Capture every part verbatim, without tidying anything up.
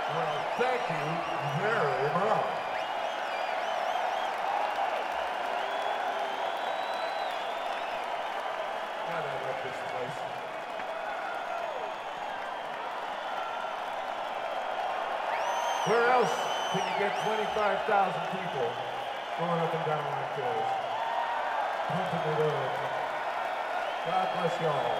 Well, thank you very much. God, I love this place. Where else can you get twenty-five thousand people going up and down like this? Pumping it up. God bless y'all.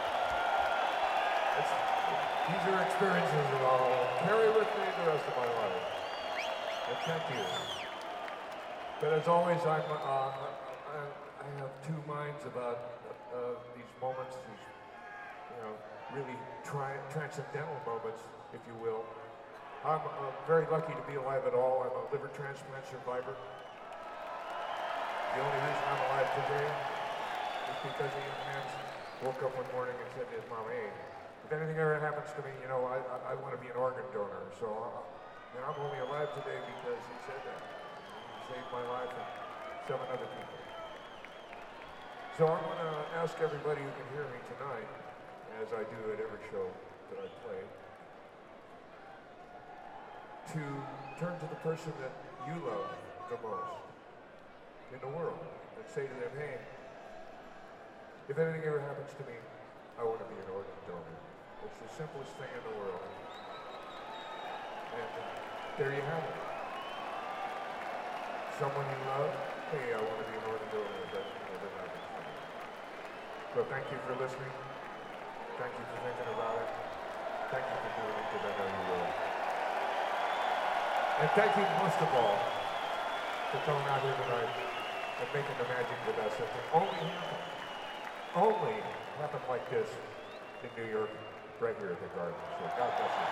It's, these are experiences that I'll carry with me the rest of my life. And thank you. But as always, I'm, uh, I, I have two minds about uh, these moments, these, you know, really tri- transcendental moments, if you will. I'm uh, very lucky to be alive at all. I'm a liver transplant survivor. The only reason I'm alive today is because a young man woke up one morning and said to his mom, hey, if anything ever happens to me, you know, I, I, I want to be an organ donor. So uh, and I'm only alive today because he said that. He saved my life and seven other people. So I'm going to ask everybody who can hear me tonight, as I do at every show that I play, to turn to the person that you love the most in the world and say to them, hey, if anything ever happens to me, I want to be an organ donor. It's the simplest thing in the world. And uh, there you have it. Someone you love, hey, I want to be an organ donor if that ever happens to me. So thank you for listening. Thank you for thinking about it. Thank you for doing it because I know you will. And thank you most of all for coming out here tonight and making the magic with us. It can only happen, only happen like this in New York, right here at the Garden. So God bless you.